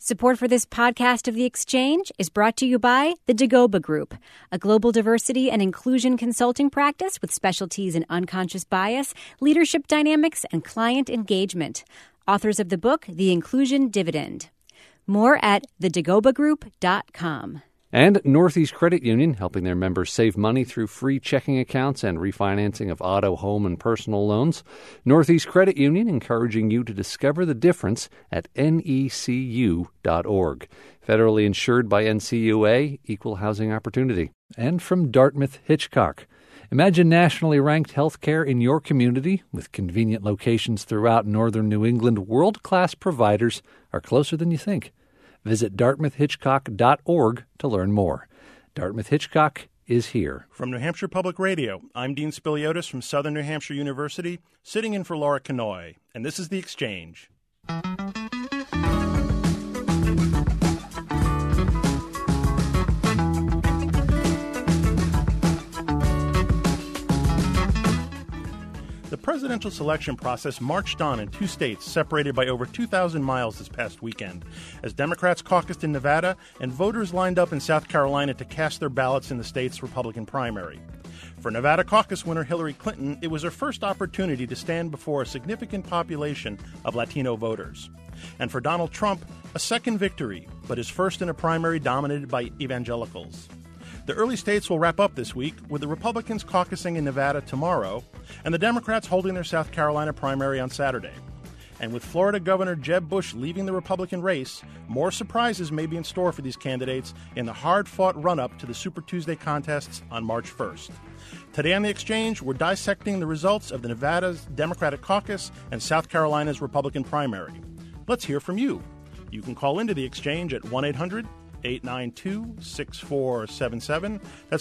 Support for this podcast of The Exchange is brought to you by the Dagoba Group, a global diversity and inclusion consulting practice with specialties in unconscious bias, leadership dynamics, and client engagement. Authors of the book, The Inclusion Dividend. More at thedagobagroup.com. And Northeast Credit Union, helping their members save money through free checking accounts and refinancing of auto, home, and personal loans. Northeast Credit Union encouraging you to discover the difference at necu.org. Federally insured by NCUA, Equal Housing Opportunity. And from Dartmouth Hitchcock. Imagine nationally ranked healthcare in your community with convenient locations throughout northern New England. World-class providers are closer than you think. Visit dartmouthhitchcock.org to learn more. Dartmouth Hitchcock is here. From New Hampshire Public Radio, I'm Dean Spiliotis from Southern New Hampshire University, sitting in for Laura Kanoy, and this is The Exchange. The presidential selection process marched on in two states separated by over 2,000 miles this past weekend, as Democrats caucused in Nevada and voters lined up in South Carolina to cast their ballots in the state's Republican primary. For Nevada caucus winner Hillary Clinton, it was her first opportunity to stand before a significant population of Latino voters. And for Donald Trump, a second victory, but his first in a primary dominated by evangelicals. The early states will wrap up this week, with the Republicans caucusing in Nevada tomorrow and the Democrats holding their South Carolina primary on Saturday. And with Florida Governor Jeb Bush leaving the Republican race, more surprises may be in store for these candidates in the hard-fought run-up to the Super Tuesday contests on March 1st. Today on The Exchange, we're dissecting the results of the Nevada's Democratic caucus and South Carolina's Republican primary. Let's hear from you. You can call into The Exchange at 1-800-892-6477. That's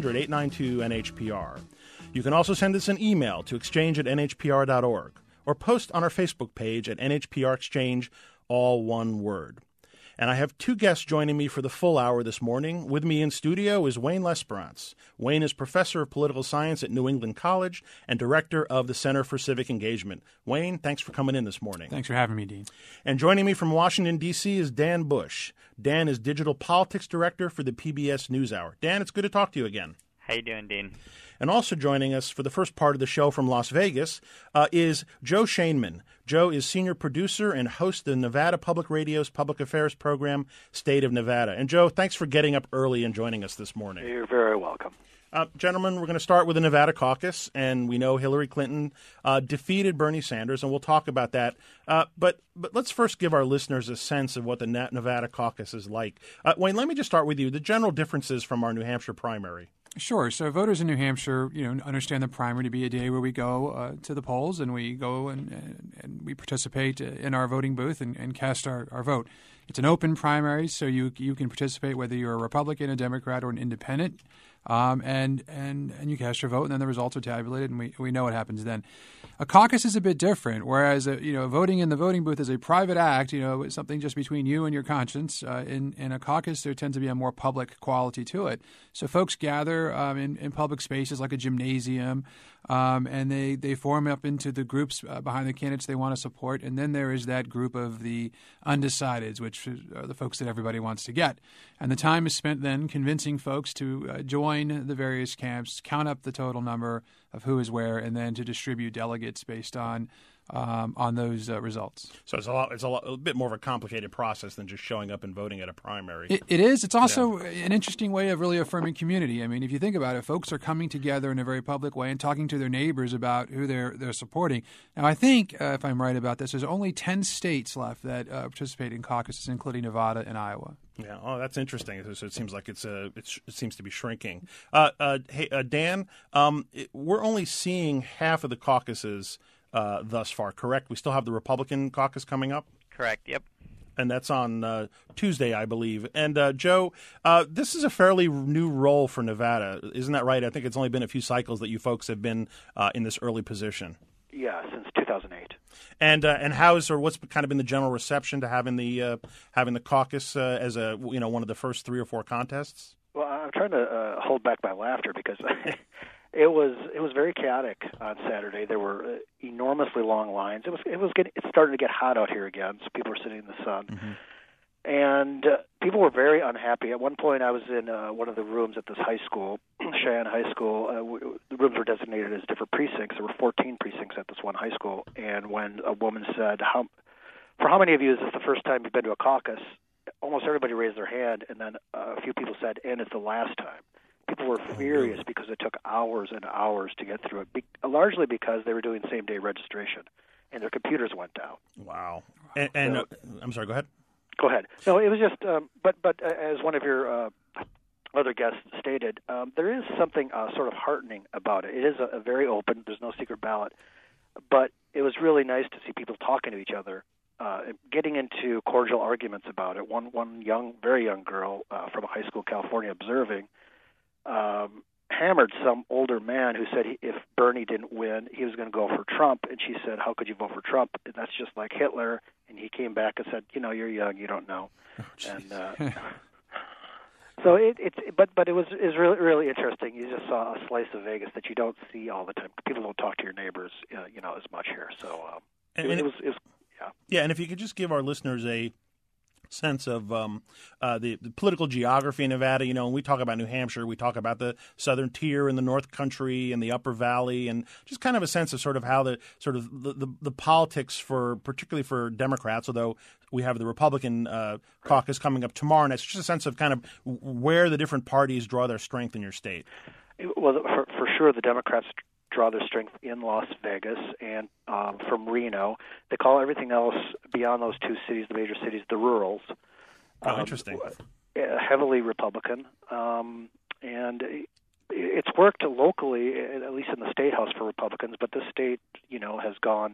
1-800-892-NHPR. You can also send us an email to exchange@nhpr.org or post on our Facebook page at NHPR Exchange, all one word. And I have two guests joining me for the full hour this morning. With me in studio is Wayne L'Esperance. Wayne is professor of political science at New England College and director of the Center for Civic Engagement. Wayne, thanks for coming in this morning. Thanks for having me, Dean. And joining me from Washington, D.C. is Dan Bush. Dan is digital politics director for the PBS NewsHour. Dan, it's good to talk to you again. How you doing, Dean? And also joining us for the first part of the show from Las Vegas is Joe Shainman. Joe is senior producer and host of the Nevada Public Radio's public affairs program, State of Nevada. And Joe, thanks for getting up early and joining us this morning. You're very welcome. Gentlemen, we're going to start with the Nevada caucus, and we know Hillary Clinton defeated Bernie Sanders, and we'll talk about that. But let's first give our listeners a sense of what the Nevada caucus is like. Wayne, let me just start with you. The general differences from our New Hampshire primary. Sure. So voters in New Hampshire, understand the primary to be a day where we go to the polls and we go and we participate in our voting booth and cast our vote. It's an open primary, so you can participate whether you're a Republican, a Democrat, or an independent, and you cast your vote, and then the results are tabulated, and we know what happens then. A caucus is a bit different, whereas voting in the voting booth is a private act. It's something just between you and your conscience. In a caucus, there tends to be a more public quality to it. So folks gather in public spaces like a gymnasium, and they form up into the groups behind the candidates they want to support. And then there is that group of the undecideds, which are the folks that everybody wants to get. And the time is spent then convincing folks to join the various camps, count up the total number of who is where, and then to distribute delegates based on those results. So it's a bit more of a complicated process than just showing up and voting at a primary. It is. It's also an interesting way of really affirming community. I mean, if you think about it, folks are coming together in a very public way and talking to their neighbors about who they're supporting. Now, I think, if I'm right about this, there's only 10 states left that participate in caucuses, including Nevada and Iowa. Yeah. Oh, that's interesting. So it seems like it seems to be shrinking. Hey, Dan, we're only seeing half of the caucuses thus far, correct? We still have the Republican caucus coming up? Correct, yep. And that's on Tuesday, I believe. And, Joe, this is a fairly new role for Nevada. Isn't that right? I think it's only been a few cycles that you folks have been in this early position. Yeah, since 2008. And what's kind of been the general reception to having the caucus as one of the first 3 or 4 contests? Well, I'm trying to hold back my laughter because it was very chaotic on Saturday. There were enormously long lines. It's starting to get hot out here again, so people are sitting in the sun. Mm-hmm. And people were very unhappy. At one point, I was in one of the rooms at this high school, Cheyenne High School. The rooms were designated as different precincts. There were 14 precincts at this one high school. And when a woman said, for how many of you is this the first time you've been to a caucus? Almost everybody raised their hand, and then a few people said, and it's the last time. People were furious because it took hours and hours to get through it, largely because they were doing same-day registration, and their computers went down. Wow. And I'm sorry, go ahead. Go ahead. No, it was just, but as one of your other guests stated, there is something sort of heartening about it. It is a very open, there's no secret ballot, but it was really nice to see people talking to each other, getting into cordial arguments about it. One very young girl from a high school in California observing hammered some older man who said if Bernie didn't win, he was going to go for Trump. And she said, how could you vote for Trump? That's just like Hitler. And he came back and said, you're young, you don't know. And so but it was really, really interesting. You just saw a slice of Vegas that you don't see all the time. People don't talk to your neighbors, as much here. So it was yeah. Yeah, and if you could just give our listeners a sense of the political geography in Nevada. When we talk about New Hampshire, we talk about the southern tier and the North Country and the Upper Valley, and just kind of a sense of sort of how the politics particularly for Democrats, although we have the Republican caucus coming up tomorrow, and it's just a sense of kind of where the different parties draw their strength in your state. Well, for sure, the Democrats draw their strength in Las Vegas and from Reno. They call everything else beyond those two cities, the major cities, the rurals. Interesting. Heavily Republican. And it's worked locally, at least in the state house for Republicans, but this state, has gone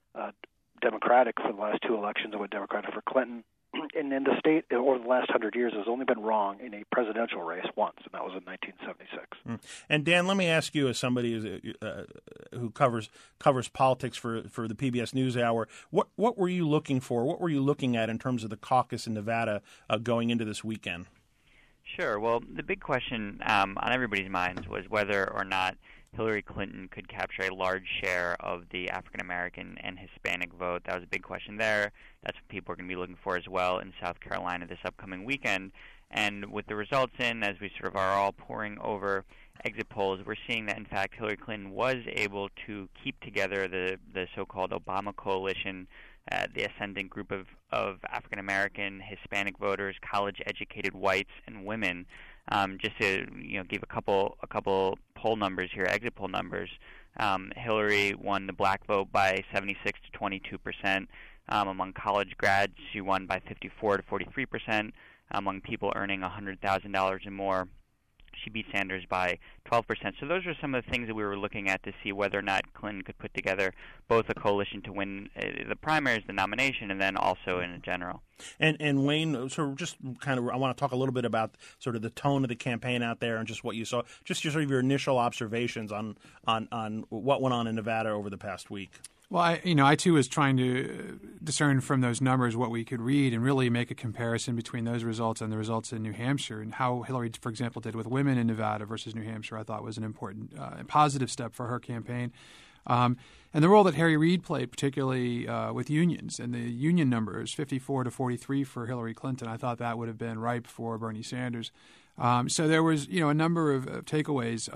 Democratic for the last two elections. It went Democratic for Clinton. And in the state, over the last 100 years, has only been wrong in a presidential race once, and that was in 1976. And Dan, let me ask you, as somebody who covers politics for the PBS NewsHour, what were you looking for? What were you looking at in terms of the caucus in Nevada going into this weekend? Sure. Well, the big question on everybody's minds was whether or not Hillary Clinton could capture a large share of the African-American and Hispanic vote. That was a big question there. That's what people are going to be looking for as well in South Carolina this upcoming weekend. And with the results in, as we sort of are all poring over exit polls, we're seeing that, in fact, Hillary Clinton was able to keep together the so-called Obama coalition, the ascendant group of African-American, Hispanic voters, college-educated whites, and women. Just to give a couple poll numbers here, exit poll numbers. Hillary won the black vote by 76 to 22%. Among college grads, she won by 54 to 43%. Among people earning $100,000 or more, she beat Sanders by 12%. So those are some of the things that we were looking at to see whether or not Clinton could put together both a coalition to win the primaries, the nomination, and then also in general. And Wayne, so just kind of, I want to talk a little bit about sort of the tone of the campaign out there and just what you saw, just sort of your initial observations on what went on in Nevada over the past week. Well, I too was trying to discern from those numbers what we could read and really make a comparison between those results and the results in New Hampshire, and how Hillary, for example, did with women in Nevada versus New Hampshire. I thought was an important positive step for her campaign. And the role that Harry Reid played, particularly with unions, and the union numbers, 54 to 43 for Hillary Clinton, I thought that would have been ripe for Bernie Sanders. So there was, a number of takeaways.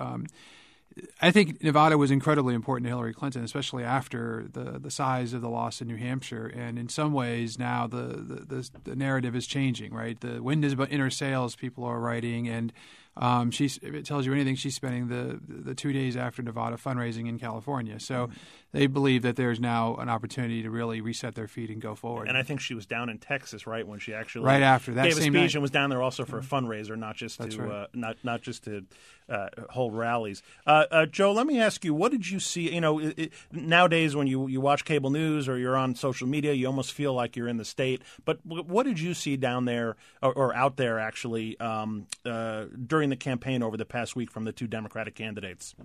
I think Nevada was incredibly important to Hillary Clinton, especially after the size of the loss in New Hampshire. And in some ways now the narrative is changing, right? The wind is in her sails, people are writing, and if it tells you anything, she's spending the 2 days after Nevada fundraising in California. So they believe that there's now an opportunity to really reset their feet and go forward. And I think she was down in Texas, right, when she actually right after that gave a same speech night. And was down there also for a fundraiser, not just That's to right. not just to hold rallies. Joe, let me ask you, what did you see? Nowadays when you watch cable news or you're on social media, you almost feel like you're in the state. But what did you see down there or out there actually during the campaign over the past week from the two Democratic candidates?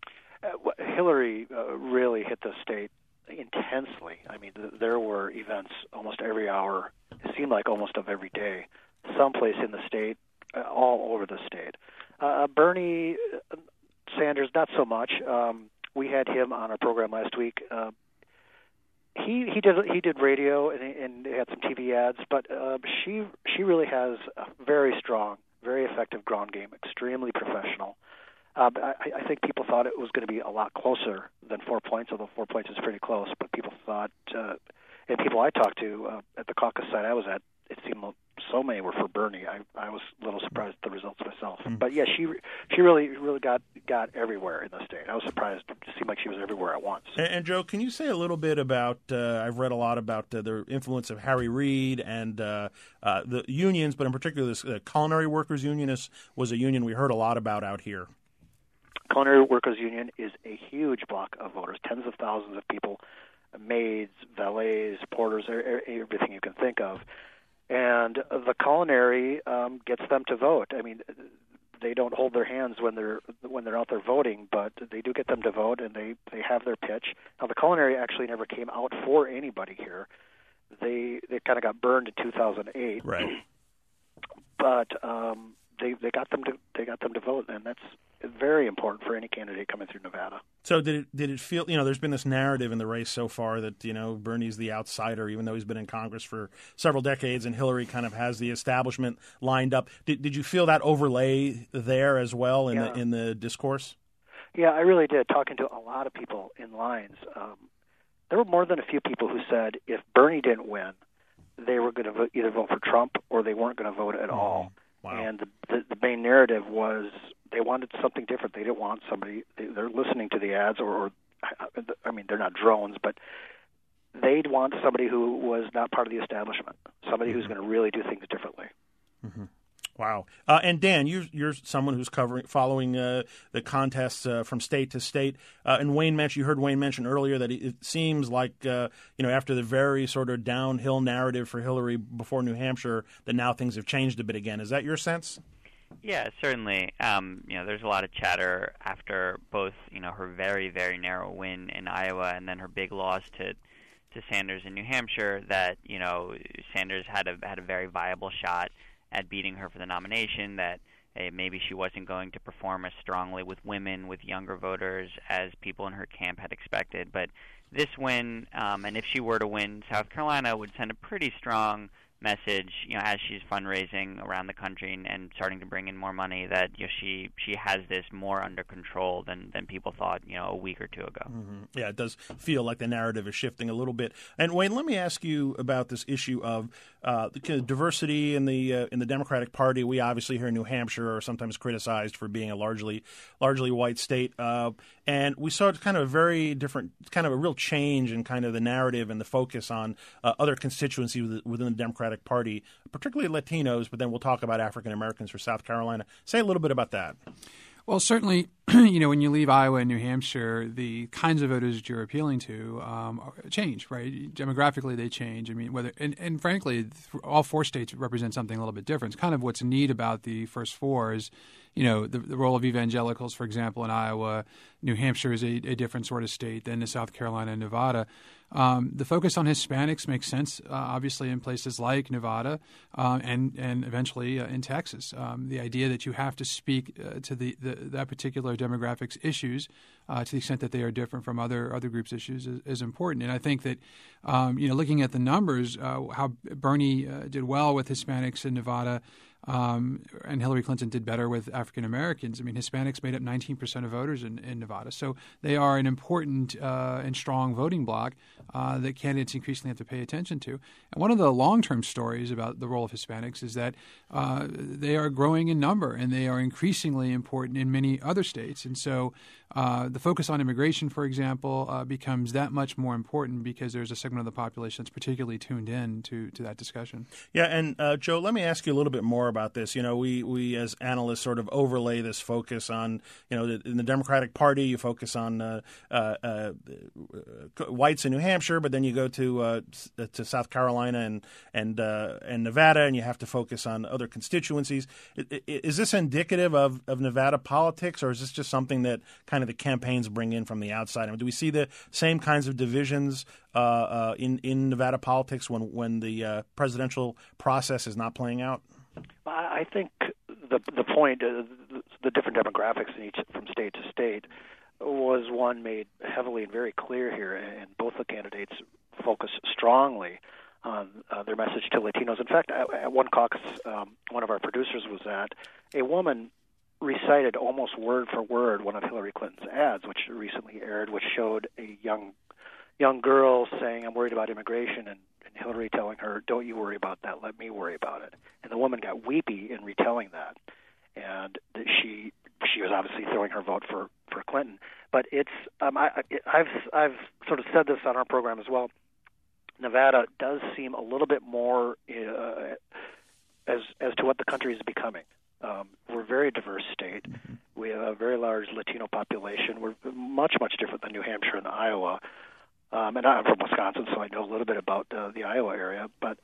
Hillary really hit the state intensely. I mean, there were events almost every hour. It seemed like almost of every day, someplace in the state, all over the state. Bernie Sanders, not so much. We had him on our program last week. He did radio and had some TV ads, but she she really has a very strong, very effective ground game, extremely professional. I think people thought it was going to be a lot closer than 4 points, although 4 points is pretty close. But people thought, and people I talked to at the caucus site I was at, it seemed so many were for Bernie. I was a little surprised at the results myself. But yeah, she really got everywhere in the state. I was surprised. It seemed like she was everywhere at once. And Joe, can you say a little bit about? I've read a lot about the influence of Harry Reid and the unions, but in particular, this Culinary Workers Union was a union we heard a lot about out here. Culinary Workers Union is a huge block of voters, tens of thousands of people, maids, valets, porters, everything you can think of. And the culinary gets them to vote. I mean, they don't hold their hands when they're out there voting, but they do get them to vote, and they have their pitch. Now, the culinary actually never came out for anybody here. They kind of got burned in 2008. Right. But they got them to vote, and that's very important for any candidate coming through Nevada. So did it feel, there's been this narrative in the race so far that, Bernie's the outsider, even though he's been in Congress for several decades, and Hillary kind of has the establishment lined up. Did you feel that overlay there as well in the discourse? Yeah, I really did. Talking to a lot of people in lines, there were more than a few people who said if Bernie didn't win, they were going to either vote for Trump or they weren't going to vote at all. Wow. And the main narrative was they wanted something different. They didn't want somebody. They're listening to the ads, or I mean, they're not drones, but they'd want somebody who was not part of the establishment, somebody who's going to really do things differently. Mm-hmm. Wow. And Dan, you're someone who's following the contests from state to state. And you heard Wayne mention earlier that it seems like, after the very sort of downhill narrative for Hillary before New Hampshire, that now things have changed a bit again. Is that your sense? Yeah, certainly. There's a lot of chatter after both, her very, very narrow win in Iowa and then her big loss to Sanders in New Hampshire that, Sanders had a very viable shot at beating her for the nomination, that maybe she wasn't going to perform as strongly with women, with younger voters, as people in her camp had expected. But this win, and if she were to win, South Carolina would send a pretty strong message, as she's fundraising around the country and starting to bring in more money, that she has this more under control than people thought, a week or two ago. Mm-hmm. Yeah, it does feel like the narrative is shifting a little bit. And Wayne, let me ask you about this issue of the diversity in the Democratic Party. We obviously here in New Hampshire are sometimes criticized for being a largely white state, and we saw kind of a very different, kind of a real change in kind of the narrative and the focus on other constituencies within the Democratic Party, particularly Latinos, but then we'll talk about African Americans for South Carolina. Say a little bit about that. Well, certainly, when you leave Iowa and New Hampshire, the kinds of voters that you're appealing to change, right? Demographically, they change. I mean, and frankly, all four states represent something a little bit different. It's kind of what's neat about the first four is, the role of evangelicals, for example, in Iowa. New Hampshire is a different sort of state than the South Carolina and Nevada. The focus on Hispanics makes sense, obviously, in places like Nevada and eventually in Texas. The idea that you have to speak to that particular demographics issues to the extent that they are different from other groups' issues is important. And I think that, looking at the numbers, how Bernie did well with Hispanics in Nevada, and Hillary Clinton did better with African Americans. I mean, Hispanics made up 19% of voters in Nevada. So they are an important and strong voting bloc that candidates increasingly have to pay attention to. And one of the long-term stories about the role of Hispanics is that they are growing in number and they are increasingly important in many other states. And so the focus on immigration, for example, becomes that much more important because there's a segment of the population that's particularly tuned in to that discussion. Yeah, and Joe, let me ask you a little bit more about this. We as analysts sort of overlay this focus on, in the Democratic Party, you focus on whites in New Hampshire, but then you go to South Carolina and Nevada, and you have to focus on other constituencies. Is this indicative of Nevada politics, or is this just something that kind of the campaigns bring in from the outside? I mean, do we see the same kinds of divisions in Nevada politics when the presidential process is not playing out? I think the point, the different demographics from state to state, was one made heavily and very clear here, and both the candidates focus strongly their message to Latinos. In fact, at one caucus, one of our producers was at, a woman recited almost word for word one of Hillary Clinton's ads, which recently aired, which showed a young girl saying, "I'm worried about immigration," and Hillary telling her, "Don't you worry about that, let me worry about it." And the woman got weepy in retelling that, and she was obviously throwing her vote for Clinton. But it's I've sort of said this on our program as well. Nevada does seem a little bit more as to what the country is becoming. We're a very diverse state. Mm-hmm. We have a very large Latino population. We're much different than New Hampshire and Iowa. And I'm from Wisconsin, so I know a little bit about the Iowa area. But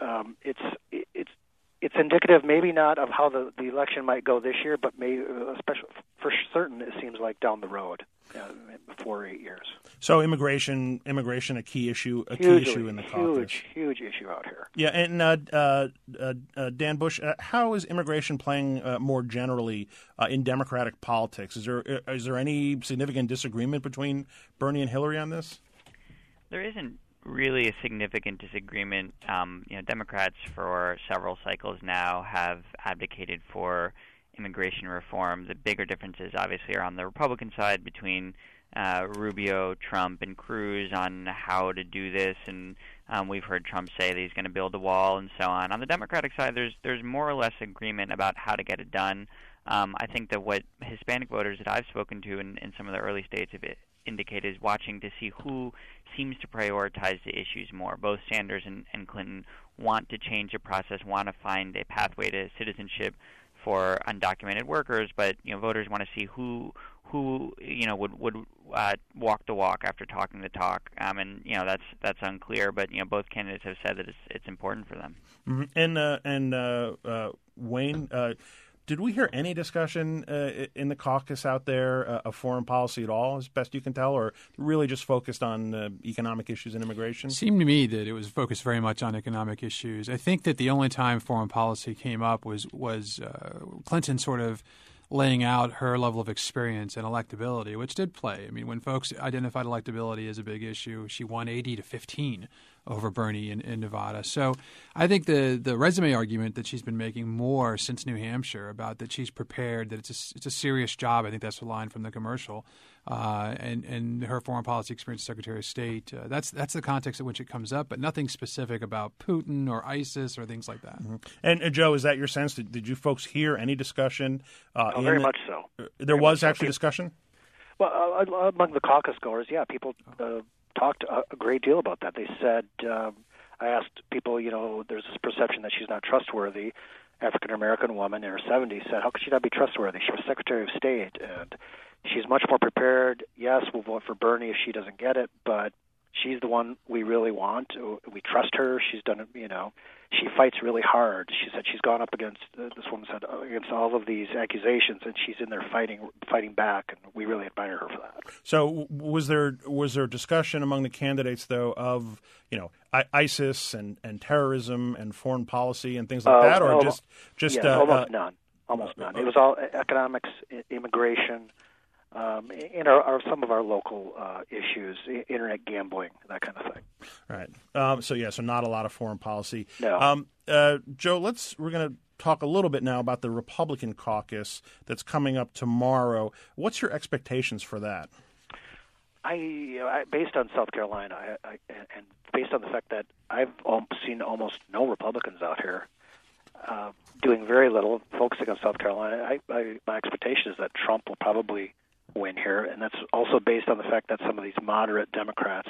it's indicative, maybe not of how the election might go this year, but especially for certain, it seems like down the road, 4 or 8 years. So immigration, a key issue in the caucus. Huge issue out here. Yeah, and Dan Bush, how is immigration playing more generally in Democratic politics? Is there any significant disagreement between Bernie and Hillary on this? There isn't really a significant disagreement. Democrats for several cycles now have advocated for immigration reform. The bigger differences obviously are on the Republican side between Rubio, Trump, and Cruz on how to do this, and we've heard Trump say that he's going to build a wall and so on. On the Democratic side, there's more or less agreement about how to get it done. I think that what Hispanic voters that I've spoken to in some of the early states have indicated is watching to see who seems to prioritize the issues more. Both Sanders and Clinton want to change the process, want to find a pathway to citizenship for undocumented workers, but voters want to see who would walk the walk after talking the talk, and that's unclear. But both candidates have said that it's important for them. Mm-hmm. And Wayne, did we hear any discussion in the caucus out there of foreign policy at all, as best you can tell, or really just focused on economic issues and immigration? It seemed to me that it was focused very much on economic issues. I think that the only time foreign policy came up was Clinton sort of laying out her level of experience and electability, which did play. I mean, when folks identified electability as a big issue, she won 80-15 over Bernie in Nevada. So I think the resume argument that she's been making more since New Hampshire about that she's prepared, that it's a serious job, I think that's the line from the commercial, and her foreign policy experience as Secretary of State, that's the context in which it comes up, but nothing specific about Putin or ISIS or things like that. Mm-hmm. And Joe, is that your sense? Did you folks hear any discussion? Very much so. There was actually discussion? Well, among the caucus goers, yeah, people talked a great deal about that. They said, I asked people, there's this perception that she's not trustworthy. African-American woman in her 70s said, how could she not be trustworthy? She was Secretary of State, and she's much more prepared. Yes, we'll vote for Bernie if she doesn't get it, but she's the one we really want. We trust her. She's done it, she fights really hard. She said she's gone up against, this woman said, against all of these accusations, and she's in there fighting back, and we really admire her for that. So was there discussion among the candidates, though, of, ISIS and terrorism and foreign policy and things like that, or just almost none. Almost none. It was all economics, immigration, and some of our local issues, internet gambling, that kind of thing. Right. So not a lot of foreign policy. No. Joe, we're going to talk a little bit now about the Republican caucus that's coming up tomorrow. What's your expectations for that? I based on South Carolina, and based on the fact that I've seen almost no Republicans out here doing very little, focusing on South Carolina, my expectation is that Trump will probably win here, and that's also based on the fact that some of these moderate Democrats,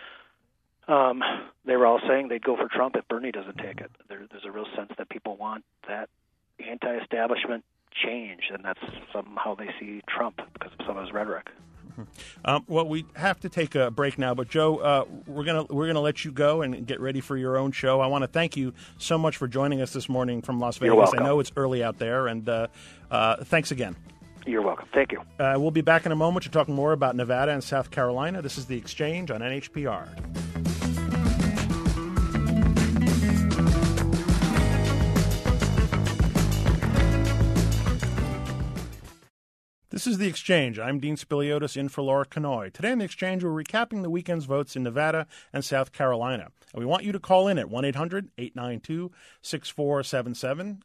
they were all saying they'd go for Trump if Bernie doesn't take it. There's a real sense that people want that anti-establishment change, and that's somehow they see Trump because of some of his rhetoric. Well, we have to take a break now, but Joe, we're gonna let you go and get ready for your own show. I want to thank you so much for joining us this morning from Las Vegas. You're welcome. I know it's early out there, and thanks again. You're welcome. Thank you. We'll be back in a moment to talk more about Nevada and South Carolina. This is The Exchange on NHPR. This is The Exchange. I'm Dean Spiliotis in for Laura Kanoy. Today on The Exchange, we're recapping the weekend's votes in Nevada and South Carolina. And we want you to call in at 1-800-892-6477,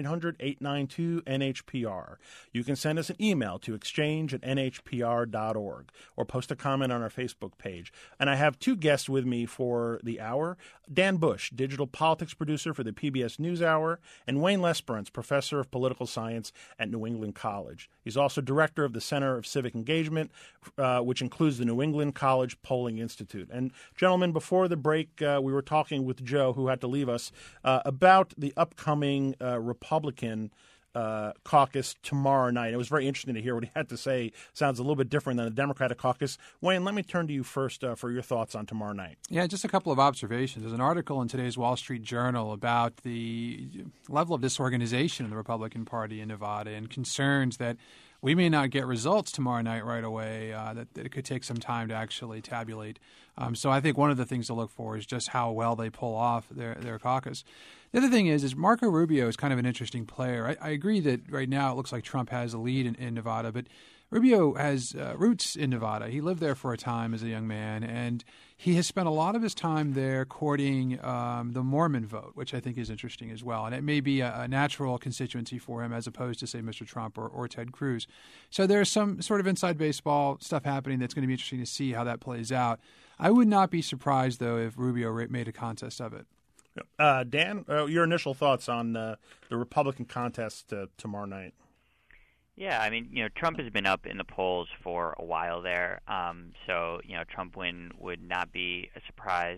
1-800-892-NHPR. You can send us an email to exchange@nhpr.org or post a comment on our Facebook page. And I have two guests with me for the hour, Dan Bush, digital politics producer for the PBS NewsHour, and Wayne Lesperance, professor of political science at New England College. He's also director of the Center of Civic Engagement, which includes the New England College Polling Institute. And gentlemen, before the break, we were talking with Joe, who had to leave us, about the upcoming Republican caucus tomorrow night. It was very interesting to hear what he had to say. Sounds a little bit different than the Democratic caucus. Wayne, let me turn to you first for your thoughts on tomorrow night. Yeah, just a couple of observations. There's an article in today's Wall Street Journal about the level of disorganization in the Republican Party in Nevada and concerns that we may not get results tomorrow night right away, that it could take some time to actually tabulate. So I think one of the things to look for is just how well they pull off their caucus. The other thing is Marco Rubio is kind of an interesting player. I agree that right now it looks like Trump has a lead in Nevada, but Rubio has roots in Nevada. He lived there for a time as a young man, and he has spent a lot of his time there courting the Mormon vote, which I think is interesting as well. And it may be a natural constituency for him as opposed to, say, Mr. Trump or Ted Cruz. So there's some sort of inside baseball stuff happening that's going to be interesting to see how that plays out. I would not be surprised, though, if Rubio made a contest of it. Dan, your initial thoughts on the Republican contest tomorrow night? Yeah, I mean, Trump has been up in the polls for a while there, so Trump win would not be a surprise.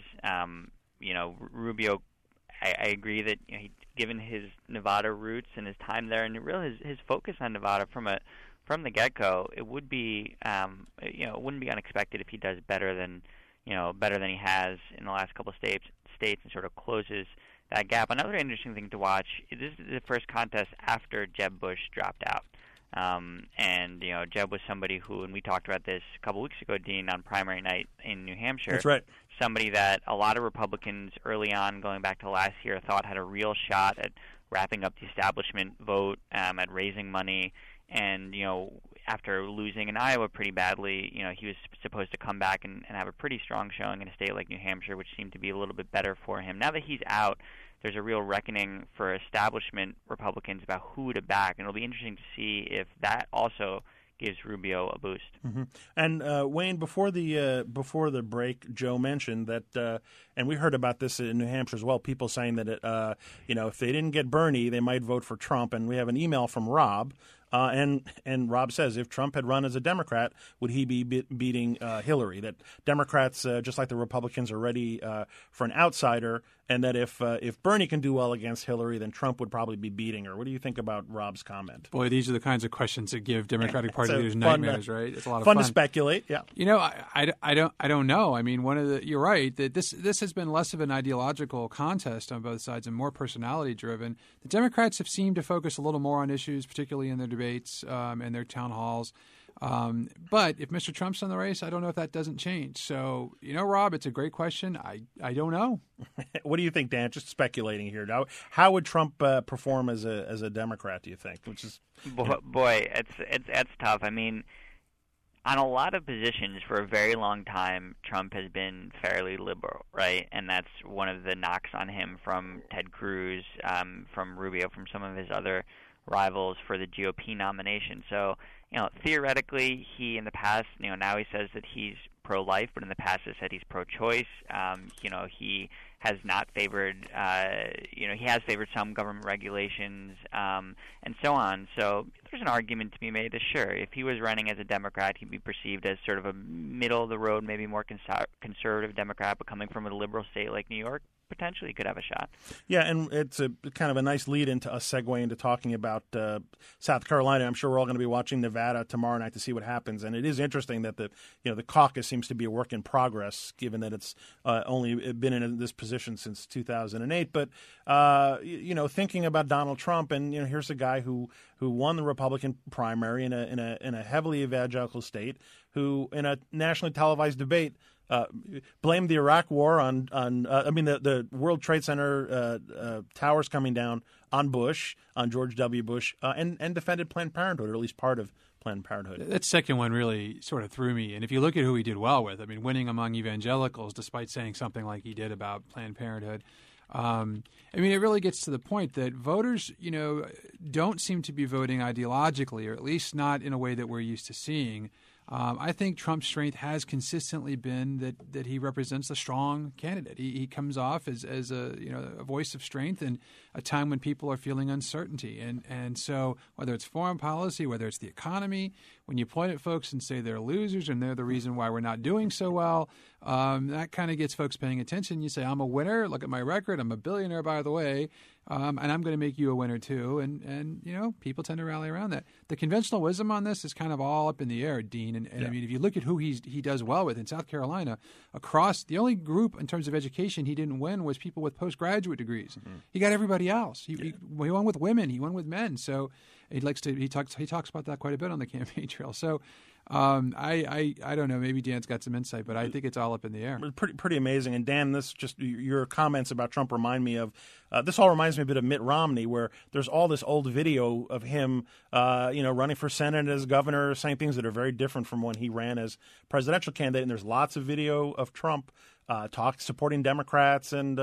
Rubio, I agree that given his Nevada roots and his time there, and really his focus on Nevada from the get-go, it would be it wouldn't be unexpected if he does better than he has in the last couple of states and sort of closes that gap. Another interesting thing to watch, this is the first contest after Jeb Bush dropped out. And Jeb was somebody who, and we talked about this a couple weeks ago, Dean, on primary night in New Hampshire. That's right. Somebody that a lot of Republicans early on, going back to last year, thought had a real shot at wrapping up the establishment vote, at raising money. And, after losing in Iowa pretty badly, he was supposed to come back and have a pretty strong showing in a state like New Hampshire, which seemed to be a little bit better for him. Now that he's out, there's a real reckoning for establishment Republicans about who to back, and it'll be interesting to see if that also gives Rubio a boost. Mm-hmm. And Wayne, before the break, Joe mentioned that, and we heard about this in New Hampshire as well. People saying that if they didn't get Bernie, they might vote for Trump. And we have an email from Rob. And Rob says, if Trump had run as a Democrat, would he be beating Hillary? That Democrats, just like the Republicans, are ready for an outsider, and that if Bernie can do well against Hillary, then Trump would probably be beating her. What do you think about Rob's comment? Boy, these are the kinds of questions that give Democratic Party leaders nightmares, right? It's a lot of fun to speculate. Yeah. I don't know. I mean, you're right that this has been less of an ideological contest on both sides and more personality driven. The Democrats have seemed to focus a little more on issues, particularly in their debates and their town halls. But if Mr. Trump's in the race, I don't know if that doesn't change. So, Rob, it's a great question. I don't know. What do you think, Dan? Just speculating here. Now, how would Trump perform as a Democrat, do you think? Boy, it's tough. I mean, on a lot of positions for a very long time, Trump has been fairly liberal, right? And that's one of the knocks on him from Ted Cruz, from Rubio, from some of his other rivals for the GOP nomination. So, theoretically, he in the past, now he says that he's pro-life, but in the past has said he's pro-choice. He has not favored, he has favored some government regulations and so on. So there's an argument to be made that, sure, if he was running as a Democrat, he'd be perceived as sort of a middle-of-the-road, maybe more conservative Democrat, but coming from a liberal state like New York, potentially could have a shot. Yeah, and it's a kind of a nice lead into us segue into talking about South Carolina. I'm sure we're all going to be watching Nevada tomorrow night to see what happens. And it is interesting that the caucus seems to be a work in progress, given that it's only been in this position since 2008. But thinking about Donald Trump, and here's a guy who won the Republican primary in a heavily evangelical state, who in a nationally televised debate blamed the Iraq War on the World Trade Center towers coming down on Bush, on George W. Bush, and defended Planned Parenthood, or at least part of Planned Parenthood. That second one really sort of threw me. And if you look at who he did well with, I mean, winning among evangelicals, despite saying something like he did about Planned Parenthood, it really gets to the point that voters, don't seem to be voting ideologically, or at least not in a way that we're used to seeing. I think Trump's strength has consistently been that he represents a strong candidate. He comes off as a voice of strength in a time when people are feeling uncertainty. And so whether it's foreign policy, whether it's the economy, when you point at folks and say they're losers and they're the reason why we're not doing so well, that kind of gets folks paying attention. You say, I'm a winner. Look at my record. I'm a billionaire, by the way. And I'm going to make you a winner, too. And people tend to rally around that. The conventional wisdom on this is kind of all up in the air, Dean. And I mean, if you look at who he does well with in South Carolina, across the only group in terms of education he didn't win was people with postgraduate degrees. Mm-hmm. He got everybody else. He won with women. He won with men. So he talks about that quite a bit on the campaign trail. So I don't know. Maybe Dan's got some insight, but I think it's all up in the air. Pretty amazing. And Dan, this just your comments about Trump remind me of this. All reminds me a bit of Mitt Romney, where there's all this old video of him, running for Senate as governor, saying things that are very different from when he ran as presidential candidate. And there's lots of video of Trump supporting Democrats and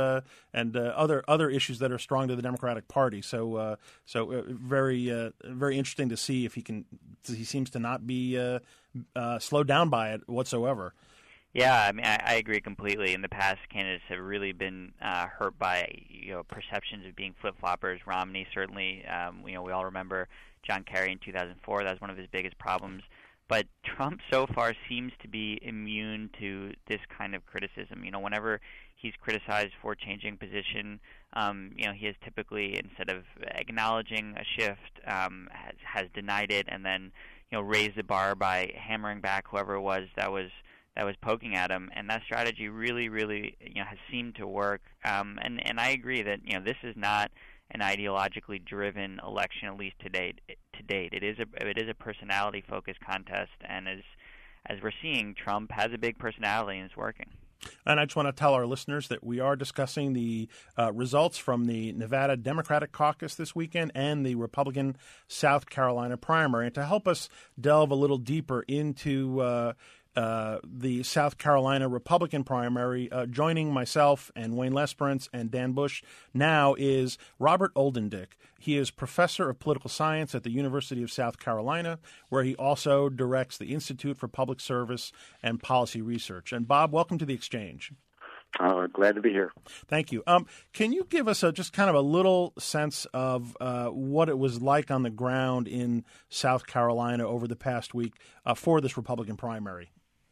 other issues that are strong to the Democratic Party. So very interesting to see if he seems to not be slowed down by it whatsoever. Yeah, I mean, I agree completely. In the past, candidates have really been hurt by perceptions of being flip-floppers. Romney certainly, we all remember John Kerry in 2004. That was one of his biggest problems. But Trump so far seems to be immune to this kind of criticism. Whenever he's criticized for changing position, he has typically, instead of acknowledging a shift, has denied it and then raised the bar by hammering back whoever it was that was poking at him. And that strategy really, really has seemed to work. And I agree that this is not an ideologically driven election, at least to date. It is a personality focused contest, and as we're seeing, Trump has a big personality and it's working. And I just want to tell our listeners that we are discussing the results from the Nevada Democratic Caucus this weekend and the Republican South Carolina primary. And to help us delve a little deeper into the South Carolina Republican primary, joining myself and Wayne Lesperance and Dan Bush now is Robert Oldendick. He is professor of political science at the University of South Carolina, where he also directs the Institute for Public Service and Policy Research. And Bob, welcome to the Exchange. Glad to be here. Thank you. Can you give us just kind of a little sense of what it was like on the ground in South Carolina over the past week for this Republican primary?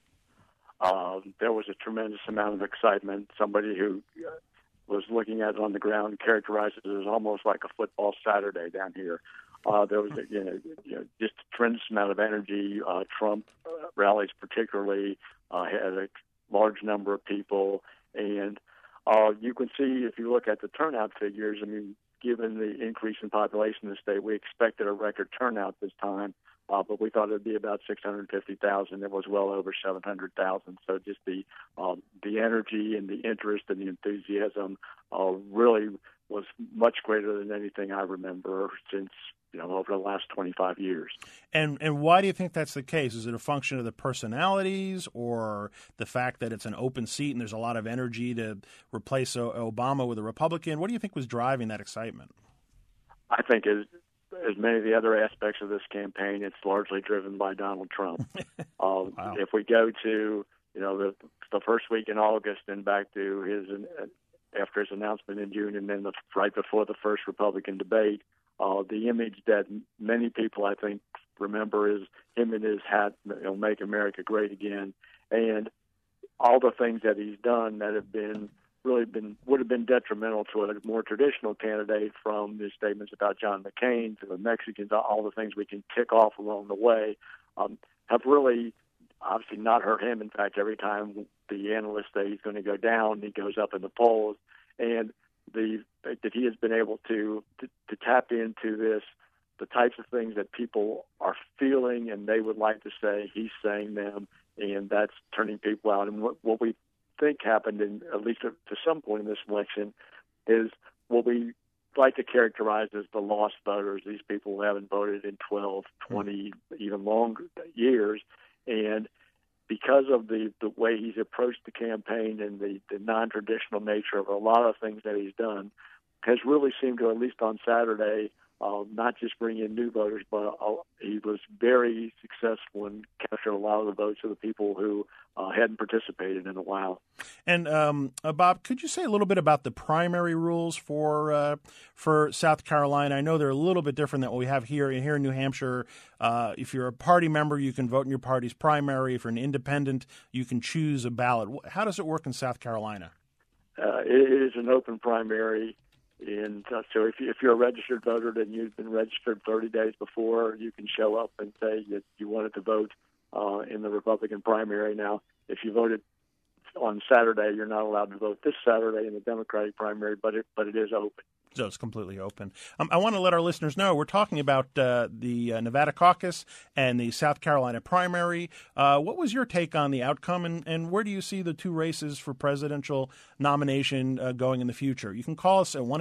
There was a tremendous amount of excitement. Somebody who was looking at it on the ground characterized it as almost like a football Saturday down here. There was just a tremendous amount of energy. Trump rallies particularly had a large number of people, and you can see if you look at the turnout figures. I mean, given the increase in population in the state, we expected a record turnout this time. But we thought it would be about 650,000. It was well over 700,000. So just the energy and the interest and the enthusiasm really was much greater than anything I remember since over the last 25 years. And why do you think that's the case? Is it a function of the personalities or the fact that it's an open seat and there's a lot of energy to replace Obama with a Republican? What do you think was driving that excitement? I think as many of the other aspects of this campaign, it's largely driven by Donald Trump. Wow. If we go to the first week in August and back to after his announcement in June, and then right before the first Republican debate, the image that many people I think remember is him in his hat, "Make America Great Again," and all the things that he's done that have would have been detrimental to a more traditional candidate, from his statements about John McCain to the Mexicans, all the things we can tick off along the way, have really obviously not hurt him. In fact, every time the analysts say he's going to go down, he goes up in the polls. And the fact that he has been able to tap into this, the types of things that people are feeling and they would like to say, he's saying them, and that's turning people out. And what we think happened, at least to some point in this election, is what we like to characterize as the lost voters, these people who haven't voted in 12, 20, even longer years. And because of the way he's approached the campaign and the non-traditional nature of a lot of things that he's done, has really seemed to, at least on Saturday, not just bring in new voters, but he was very successful in capturing a lot of the votes of the people who hadn't participated in a while. And Bob, could you say a little bit about the primary rules for South Carolina? I know they're a little bit different than what we have here in New Hampshire. If you're a party member, you can vote in your party's primary. If you're an independent, you can choose a ballot. How does it work in South Carolina? It is an open primary. And so if you're a registered voter and you've been registered 30 days before, you can show up and say that you wanted to vote in the Republican primary. Now, if you voted on Saturday, you're not allowed to vote this Saturday in the Democratic primary, but it is open. So it's completely open. I want to let our listeners know we're talking about the Nevada caucus and the South Carolina primary. What was your take on the outcome, and where do you see the two races for presidential nomination going in the future? You can call us at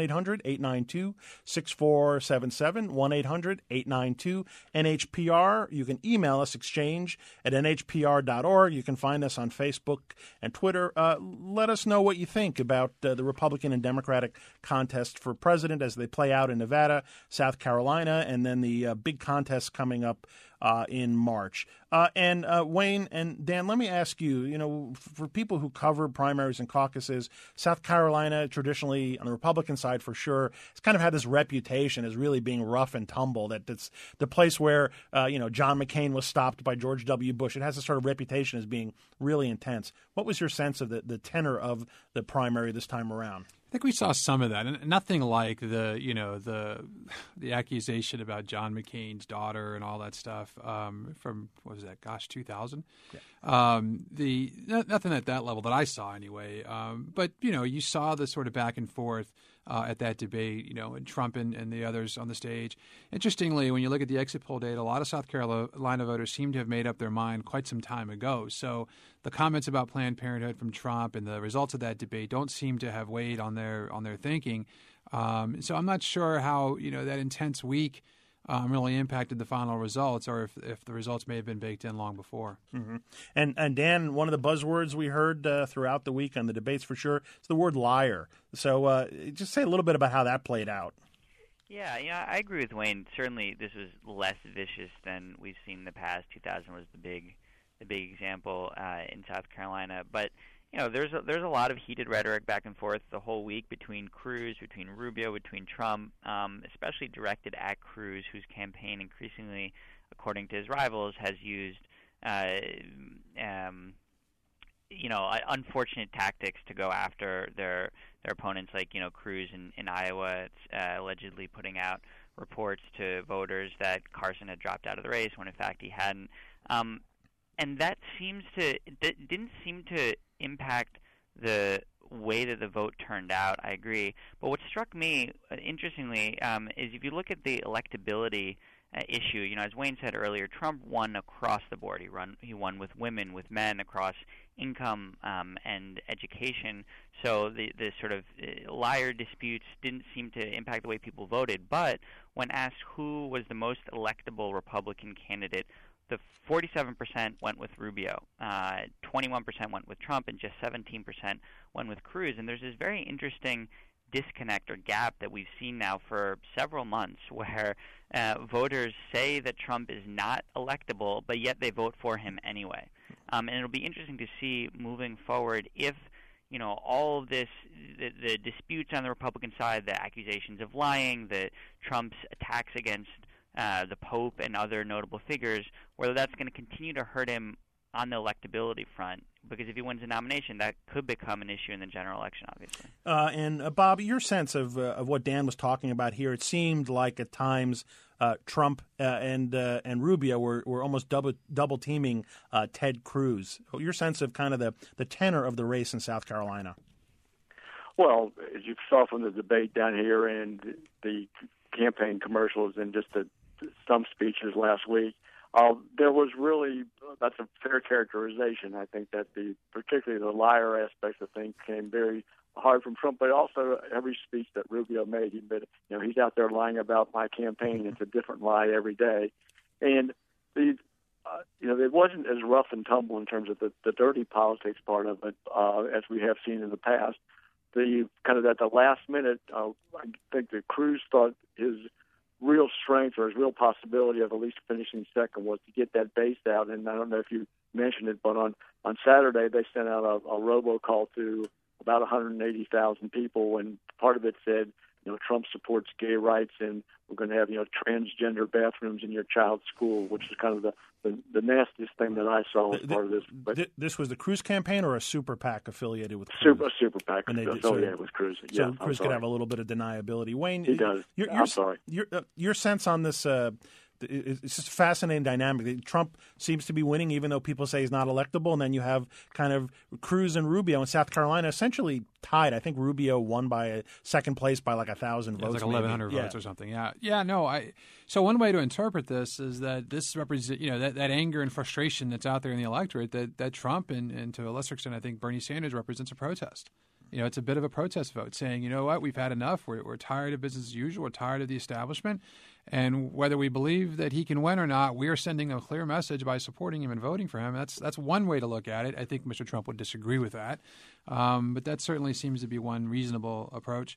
1-800-892-6477, 1-800-892-NHPR. You can email us, exchange@nhpr.org. You can find us on Facebook and Twitter. Let us know what you think about the Republican and Democratic contest for president as they play out in Nevada, South Carolina, and then the big contest coming up in March. And Wayne and Dan, let me ask you, for people who cover primaries and caucuses, South Carolina traditionally, on the Republican side for sure, has kind of had this reputation as really being rough and tumble, that it's the place where, John McCain was stopped by George W. Bush. It has a sort of reputation as being really intense. What was your sense of the tenor of the primary this time around? I think we saw some of that, and nothing like the accusation about John McCain's daughter and all that stuff from, what was that? 2000. Yeah. Nothing at that level that I saw anyway. But you saw the sort of back and forth at that debate. And Trump and the others on the stage. Interestingly, when you look at the exit poll data, a lot of South Carolina voters seem to have made up their mind quite some time ago. So the comments about Planned Parenthood from Trump and the results of that debate don't seem to have weighed on their thinking. So I'm not sure how that intense week really impacted the final results, or if the results may have been baked in long before. Mm-hmm. And Dan, one of the buzzwords we heard throughout the week on the debates for sure is the word liar. So just say a little bit about how that played out. Yeah, I agree with Wayne. Certainly, this was less vicious than we've seen in the past. 2000 was the big example in South Carolina, but there's a lot of heated rhetoric back and forth the whole week between Cruz, between Rubio, between Trump, especially directed at Cruz, whose campaign increasingly, according to his rivals, has used unfortunate tactics to go after their opponents, like Cruz in Iowa, allegedly putting out reports to voters that Carson had dropped out of the race when in fact he hadn't. And that didn't seem to impact the way that the vote turned out. I agree. But what struck me, interestingly, is if you look at the electability issue, as Wayne said earlier, Trump won across the board. He won with women, with men, across income and education. So the sort of liar disputes didn't seem to impact the way people voted. But when asked who was the most electable Republican candidate, the 47% went with Rubio, 21% went with Trump, and just 17% went with Cruz. And there's this very interesting disconnect or gap that we've seen now for several months where voters say that Trump is not electable, but yet they vote for him anyway. And it'll be interesting to see moving forward if all of this, the disputes on the Republican side, the accusations of lying, the Trump's attacks against the Pope and other notable figures, whether that's going to continue to hurt him on the electability front, because if he wins a nomination, that could become an issue in the general election, obviously. And Bob, your sense of what Dan was talking about here, it seemed like at times Trump and Rubio were almost double teaming Ted Cruz. Your sense of kind of the tenor of the race in South Carolina? Well, as you saw from the debate down here and the campaign commercials and just some speeches last week, there was really that's a fair characterization. I think that particularly the liar aspects of things came very hard from Trump, but also every speech that Rubio made, he admitted, he's out there lying about my campaign. It's a different lie every day, and it wasn't as rough and tumble in terms of the dirty politics part of it as we have seen in the past. The kind of at the last minute, I think that Cruz thought his real strength or his real possibility of at least finishing second was to get that base out. And I don't know if you mentioned it, but on Saturday they sent out a robocall to about 180,000 people, and part of it said, Trump supports gay rights, and we're going to have, transgender bathrooms in your child's school, which is kind of the nastiest thing that I saw as part of this. But this was the Cruz campaign or a super PAC affiliated with Cruz? A super PAC affiliated with Cruz. So Cruz could have a little bit of deniability. Wayne, he does. I'm sorry. Your sense on this? It's just a fascinating dynamic. Trump seems to be winning, even though people say he's not electable. And then you have kind of Cruz and Rubio in South Carolina essentially tied. I think Rubio won by second place by like 1,000 votes. It's like 1,100 votes or something. Yeah. No. So one way to interpret this is that this represents, that anger and frustration that's out there in the electorate that Trump and to a lesser extent, I think Bernie Sanders represents a protest. It's a bit of a protest vote saying, you know what, we've had enough. We're tired of business as usual. We're tired of the establishment. And whether we believe that he can win or not, we are sending a clear message by supporting him and voting for him. That's one way to look at it. I think Mr. Trump would disagree with that. But that certainly seems to be one reasonable approach.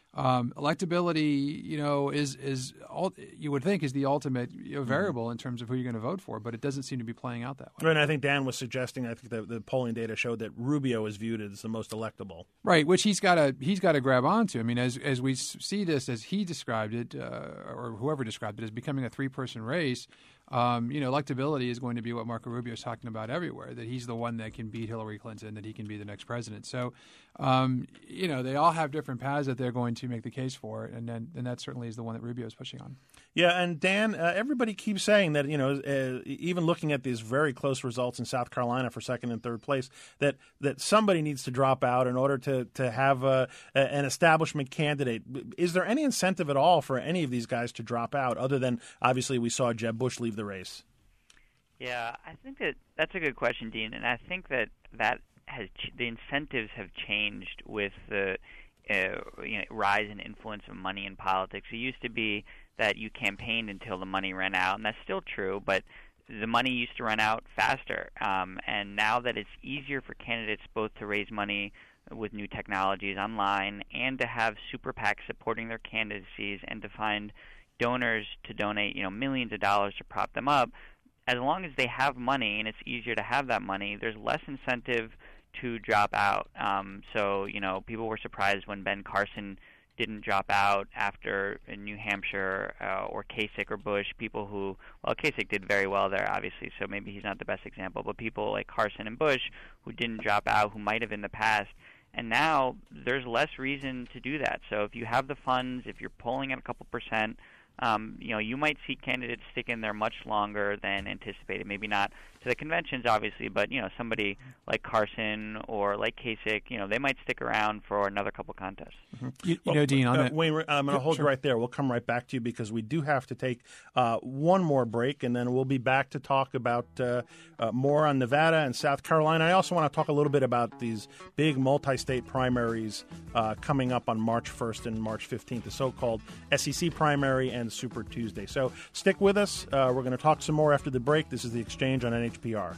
Electability, is you would think is the ultimate variable in terms of who you're going to vote for, but it doesn't seem to be playing out that way. Right, and I think Dan was suggesting. I think the polling data showed that Rubio is viewed as the most electable. Right, which he's got to grab onto. I mean, as we see this, as he described it, or whoever described it, as becoming a three-person race. Electability is going to be what Marco Rubio is talking about everywhere, that he's the one that can beat Hillary Clinton, that he can be the next president. So, they all have different paths that they're going to make the case for, and that certainly is the one that Rubio is pushing on. Yeah, and Dan, everybody keeps saying that, even looking at these very close results in South Carolina for second and third place, that somebody needs to drop out in order to have an establishment candidate. Is there any incentive at all for any of these guys to drop out, other than, obviously, we saw Jeb Bush leave the race? Yeah, I think that's a good question, Dean, and I think that the incentives have changed with the rise in influence of money in politics. It used to be that you campaigned until the money ran out, and that's still true, but the money used to run out faster. And now that it's easier for candidates both to raise money with new technologies online and to have super PACs supporting their candidacies and to find donors to donate, millions of dollars to prop them up, as long as they have money and it's easier to have that money, there's less incentive to drop out. So, people were surprised when Ben Carson didn't drop out after in New Hampshire or Kasich or Bush, Kasich did very well there, obviously, so maybe he's not the best example, but people like Carson and Bush who didn't drop out, who might have in the past, and now there's less reason to do that. So if you have the funds, if you're polling at a couple percent, you might see candidates stick in there much longer than anticipated. Maybe not to the conventions, obviously, but somebody like Carson or like Kasich, they might stick around for another couple contests. Mm-hmm. Dean, on that, Wayne, I'm going to hold you right there. We'll come right back to you because we do have to take one more break, and then we'll be back to talk about more on Nevada and South Carolina. I also want to talk a little bit about these big multi-state primaries coming up on March 1st and March 15th, the so-called SEC primary and Super Tuesday. So stick with us. We're going to talk some more after the break. This is The Exchange on NHPR.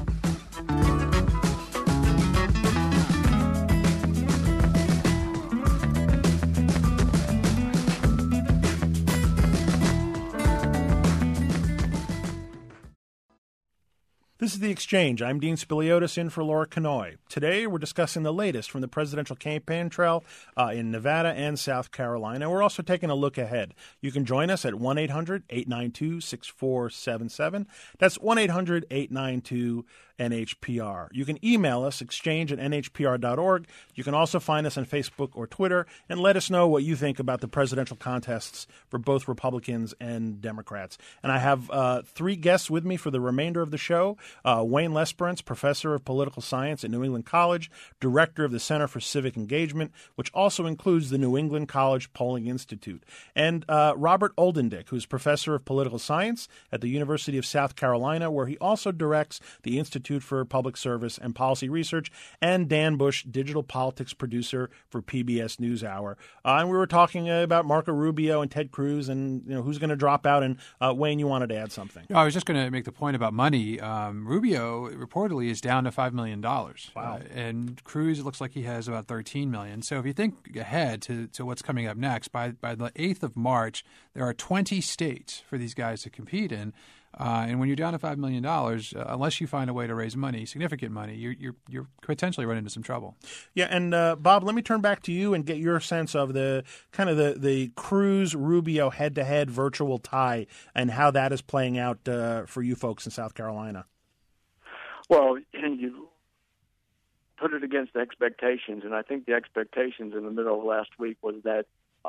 This is The Exchange. I'm Dean Spiliotis in for Laura Kanoy. Today we're discussing the latest from the presidential campaign trail in Nevada and South Carolina. We're also taking a look ahead. You can join us at 1-800-892-6477. That's 1-800-892-NHPR. You can email us, exchange@nhpr.org. You can also find us on Facebook or Twitter and let us know what you think about the presidential contests for both Republicans and Democrats. And I have three guests with me for the remainder of the show. Wayne Lesperance, professor of political science at New England College, director of the Center for Civic Engagement, which also includes the New England College Polling Institute, and Robert Oldendick, who's professor of political science at the University of South Carolina, where he also directs the Institute for Public Service and Policy Research, and Dan Bush, digital politics producer for PBS NewsHour. And we were talking about Marco Rubio and Ted Cruz and who's going to drop out. And Wayne, you wanted to add something. I was just going to make the point about money. Rubio reportedly is down to $5 million. Wow. And Cruz, it looks like he has about $13 million. So if you think ahead to what's coming up next, by the 8th of March, there are 20 states for these guys to compete in. And when you're down to $5 million, unless you find a way to raise money, significant money, you're potentially running into some trouble. Yeah, and Bob, let me turn back to you and get your sense of the kind of the Cruz-Rubio head-to-head virtual tie and how that is playing out for you folks in South Carolina. Well, you put it against expectations, and I think the expectations in the middle of last week was that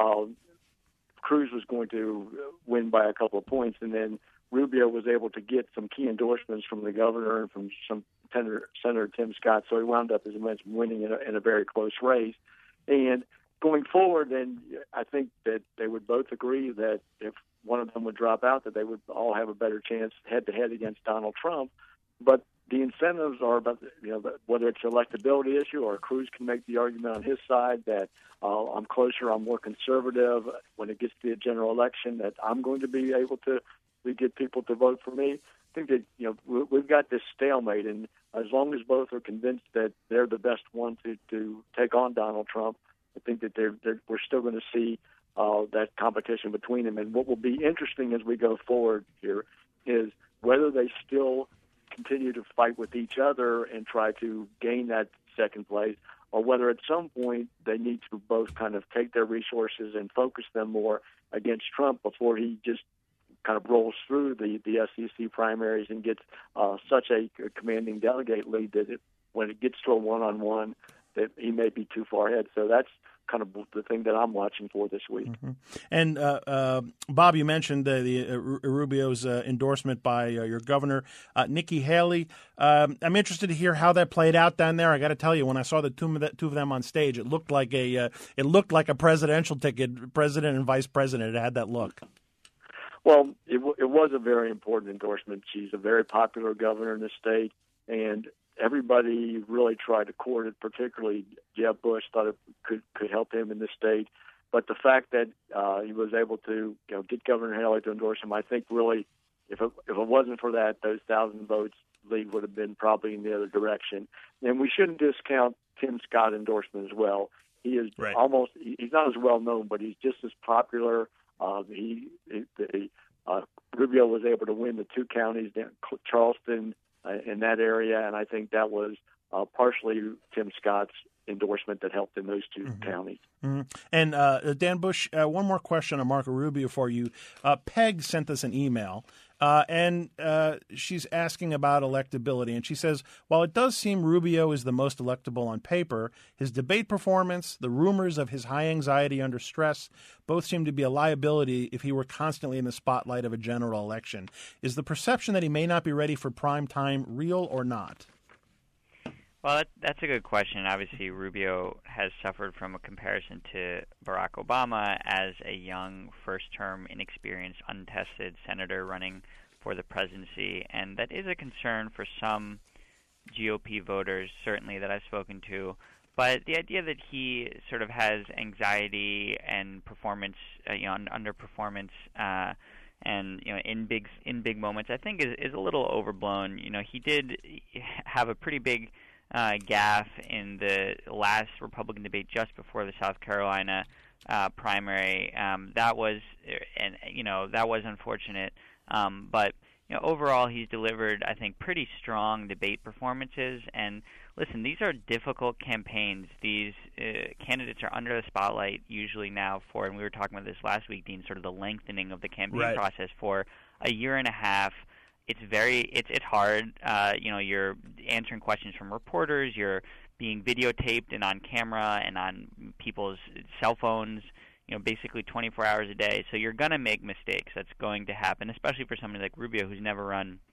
Cruz was going to win by a couple of points, and then Rubio was able to get some key endorsements from the governor and from some Senator Tim Scott, so he wound up, as I mentioned, winning in a very close race. And going forward, then I think that they would both agree that if one of them would drop out, that they would all have a better chance head-to-head against Donald Trump. But the incentives are about, whether it's an electability issue or Cruz can make the argument on his side that I'm closer, I'm more conservative when it gets to the general election, that I'm going to be able to get people to vote for me. I think that we've got this stalemate, and as long as both are convinced that they're the best one to take on Donald Trump, I think that we're still going to see that competition between them. And what will be interesting as we go forward here is whether they still continue to fight with each other and try to gain that second place, or whether at some point they need to both kind of take their resources and focus them more against Trump before he just kind of rolls through the SEC primaries and gets such a commanding delegate lead that when it gets to a one-on-one, that he may be too far ahead. So that's kind of the thing that I'm watching for this week. Mm-hmm. And Bob, you mentioned Rubio's endorsement by your governor, Nikki Haley. I'm interested to hear how that played out down there. I got to tell you, when I saw the two of them on stage, it looked like a presidential ticket, president and vice president. It had that look. Well, it was a very important endorsement. She's a very popular governor in the state, and everybody really tried to court it, particularly Jeb Bush thought it could help him in the state. But the fact that he was able to get Governor Haley to endorse him, I think really, if it wasn't for that, those 1,000 votes lead would have been probably in the other direction. And we shouldn't discount Tim Scott endorsement as well. He is right. He's not as well known, but he's just as popular. Rubio was able to win the two counties, Charleston, in that area, and I think that was partially Tim Scott's endorsement that helped in those two counties. Mm-hmm. And Dan Bush, one more question on Marco Rubio for you. Peg sent us an email, and she's asking about electability. And she says, while it does seem Rubio is the most electable on paper, his debate performance, the rumors of his high anxiety under stress, both seem to be a liability if he were constantly in the spotlight of a general election. Is the perception that he may not be ready for prime time real or not? Well, that's a good question. Obviously, Rubio has suffered from a comparison to Barack Obama as a young, first-term, inexperienced, untested senator running for the presidency, and that is a concern for some GOP voters, certainly, that I've spoken to. But the idea that he sort of has anxiety and performance, underperformance, and in big moments, I think is a little overblown. He did have a pretty big gaffe in the last Republican debate just before the South Carolina primary. That was unfortunate. But overall, he's delivered, I think, pretty strong debate performances. And listen, these are difficult campaigns. These candidates are under the spotlight usually now for, and we were talking about this last week, Dean, sort of the lengthening of the campaign process for a year and a half. It's hard. You're answering questions from reporters. You're being videotaped and on camera and on people's cell phones, basically 24 hours a day. So you're going to make mistakes. That's going to happen, especially for somebody like Rubio who's never run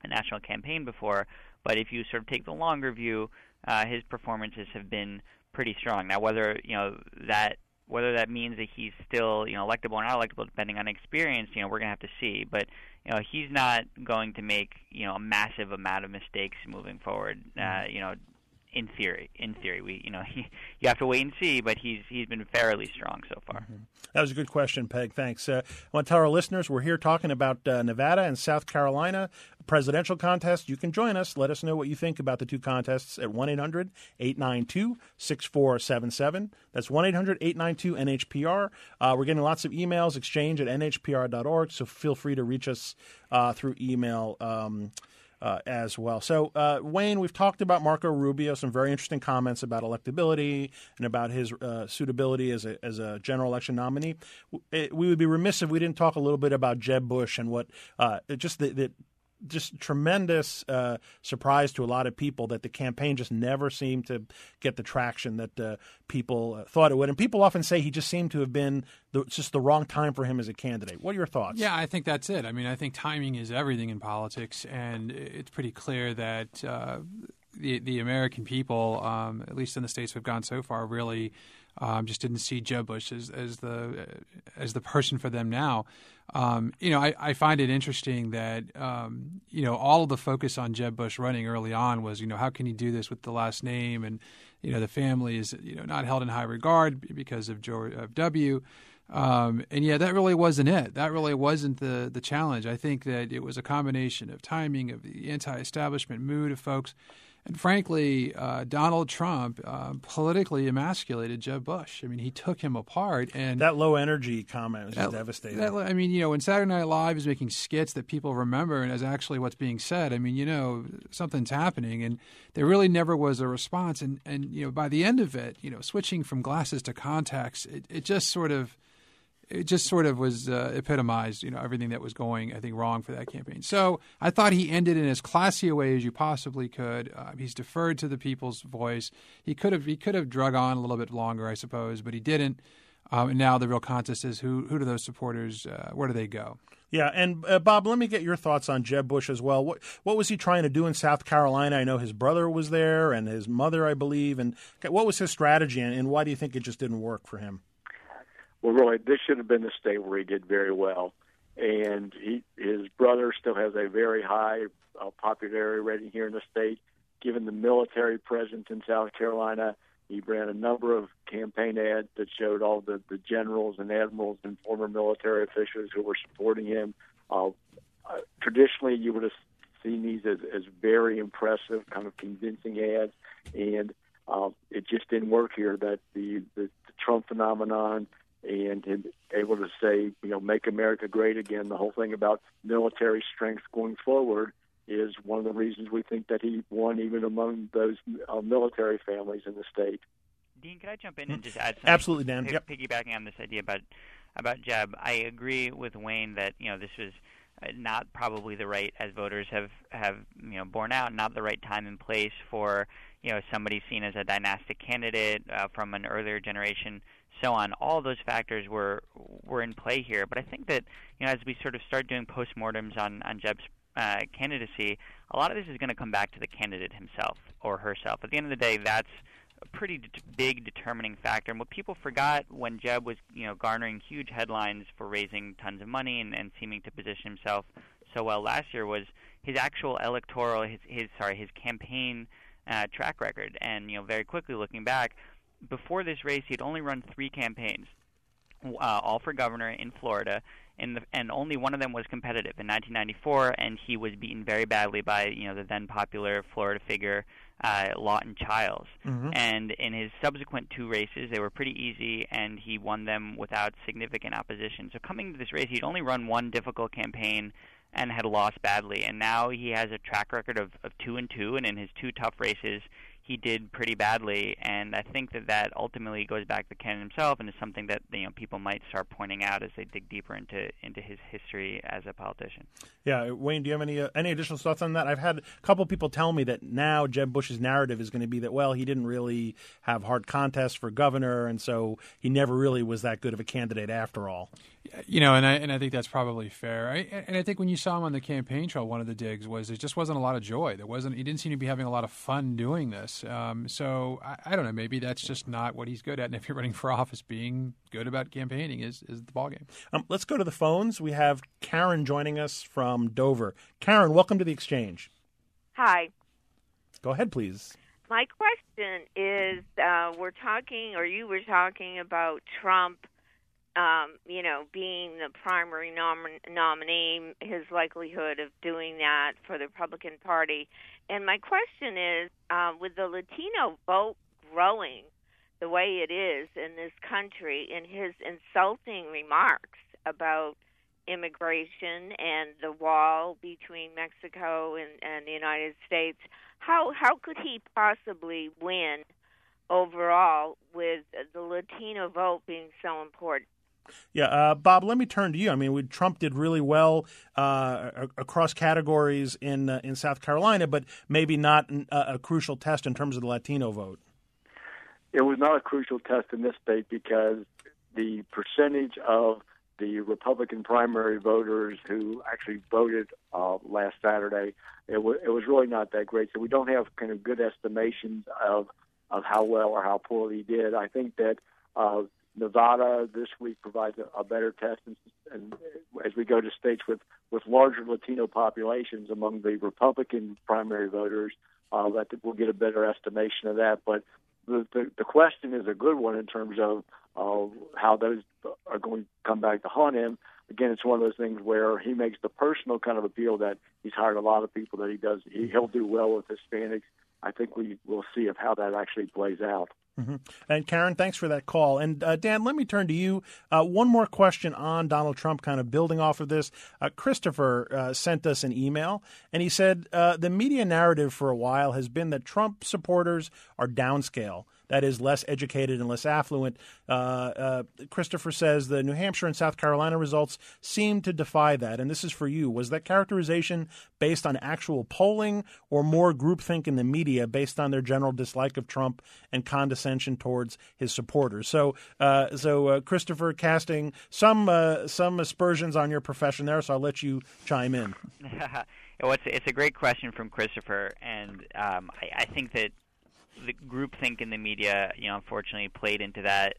a national campaign before. But if you sort of take the longer view, his performances have been pretty strong. Now, whether that means that he's still electable or not electable, depending on experience, we're going to have to see. But he's not going to make a massive amount of mistakes moving forward. In theory, you have to wait and see, but he's been fairly strong so far. Mm-hmm. That was a good question, Peg. Thanks. I want to tell our listeners we're here talking about Nevada and South Carolina presidential contest. You can join us. Let us know what you think about the two contests at 1-800-892-6477. That's 1-800-892-NHPR. We're getting lots of emails, exchange@nhpr.org, so feel free to reach us through email as well. So, Wayne, we've talked about Marco Rubio, some very interesting comments about electability and about his suitability as a general election nominee. We would be remiss if we didn't talk a little bit about Jeb Bush and what just tremendous surprise to a lot of people that the campaign just never seemed to get the traction that people thought it would. And people often say he just seemed to have been just the wrong time for him as a candidate. What are your thoughts? Yeah, I think that's it. I mean, I think timing is everything in politics, and it's pretty clear that the American people, at least in the states we've gone so far, really just didn't see Jeb Bush as the person for them now. I find it interesting that all of the focus on Jeb Bush running early on was how can he do this with the last name, and the family is not held in high regard because of George W. And that really wasn't it. That really wasn't the challenge. I think that it was a combination of timing, of the anti-establishment mood of folks. And frankly, Donald Trump politically emasculated Jeb Bush. I mean, he took him apart. And that low energy comment was just devastating. When Saturday Night Live is making skits that people remember and as actually what's being said, something's happening. And there really never was a response. And by the end of it, switching from glasses to contacts, it just sort of was epitomized, everything that was going, I think, wrong for that campaign. So I thought he ended in as classy a way as you possibly could. He's deferred to the people's voice. He could have drug on a little bit longer, I suppose, but he didn't. And now the real contest is who do those supporters, where do they go? Yeah, and Bob, let me get your thoughts on Jeb Bush as well. What was he trying to do in South Carolina? I know his brother was there and his mother, I believe. And what was his strategy, and why do you think it just didn't work for him? Well, really, this should have been the state where he did very well. And his brother still has a very high popularity rating here in the state. Given the military presence in South Carolina, he ran a number of campaign ads that showed all the generals and admirals and former military officials who were supporting him. Traditionally, you would have seen these as very impressive, kind of convincing ads. And it just didn't work here, that the Trump phenomenon and able to say, make America great again. The whole thing about military strength going forward is one of the reasons we think that he won even among those military families in the state. Dean, could I jump in and just add something? Absolutely, Dan. Yep. Piggybacking on this idea about Jeb, I agree with Wayne that this was not probably the right, as voters have borne out, not the right time and place for somebody seen as a dynastic candidate from an earlier generation. So on, all those factors were in play here. But I think that as we sort of start doing postmortems on Jeb's candidacy, a lot of this is going to come back to the candidate himself or herself. At the end of the day, that's a pretty big determining factor. And what people forgot when Jeb was garnering huge headlines for raising tons of money and seeming to position himself so well last year was his actual electoral, his campaign track record. And very quickly looking back, before this race, he'd only run 3 campaigns, all for governor in Florida, and only one of them was competitive in 1994, and he was beaten very badly by the then popular Florida figure Lawton Chiles. Mm-hmm. And in his subsequent 2 races, they were pretty easy, and he won them without significant opposition. So coming to this race, he'd only run 1 difficult campaign and had lost badly, and now he has a track record of 2-2, and in his 2 tough races, he did pretty badly, and I think that ultimately goes back to Cannon himself, and is something that people might start pointing out as they dig deeper into his history as a politician. Yeah, Wayne, do you have any additional thoughts on that? I've had a couple of people tell me that now Jeb Bush's narrative is going to be that, well, he didn't really have hard contests for governor, and so he never really was that good of a candidate after all. And I think that's probably fair. I think when you saw him on the campaign trail, one of the digs was there just wasn't a lot of joy. He didn't seem to be having a lot of fun doing this. So I don't know. Maybe that's just not what he's good at. And if you're running for office, being good about campaigning is the ballgame. Let's go to the phones. We have Karen joining us from Dover. Karen, welcome to the Exchange. Hi. Go ahead, please. My question is, you were talking about Trump, being the primary nominee, his likelihood of doing that for the Republican Party. And my question is, with the Latino vote growing the way it is in this country, and his insulting remarks about immigration and the wall between Mexico and the United States, how could he possibly win overall with the Latino vote being so important? Yeah, Bob, let me turn to you. I mean, Trump did really well across categories in South Carolina, but maybe not a crucial test in terms of the Latino vote. It was not a crucial test in this state because the percentage of the Republican primary voters who actually voted last Saturday, it was really not that great. So we don't have kind of good estimations of how well or how poorly he did. I think that Nevada this week provides a better test, and as we go to states with larger Latino populations among the Republican primary voters, that we'll get a better estimation of that. But the question is a good one in terms of how those are going to come back to haunt him. Again, it's one of those things where he makes the personal kind of appeal that he's hired a lot of people, that he'll do well with Hispanics. I think we will see how that actually plays out. Mm-hmm. And Karen, thanks for that call. And Dan, let me turn to you. One more question on Donald Trump, kind of building off of this. Christopher sent us an email, and he said the media narrative for a while has been that Trump supporters are downscale. That is, less educated and less affluent. Christopher says the New Hampshire and South Carolina results seem to defy that. And this is for you. Was that characterization based on actual polling or more groupthink in the media based on their general dislike of Trump and condescension towards his supporters? So Christopher, casting some aspersions on your profession there, so I'll let you chime in. Well, it's a great question from Christopher, and I think that the groupthink in the media, unfortunately played into that,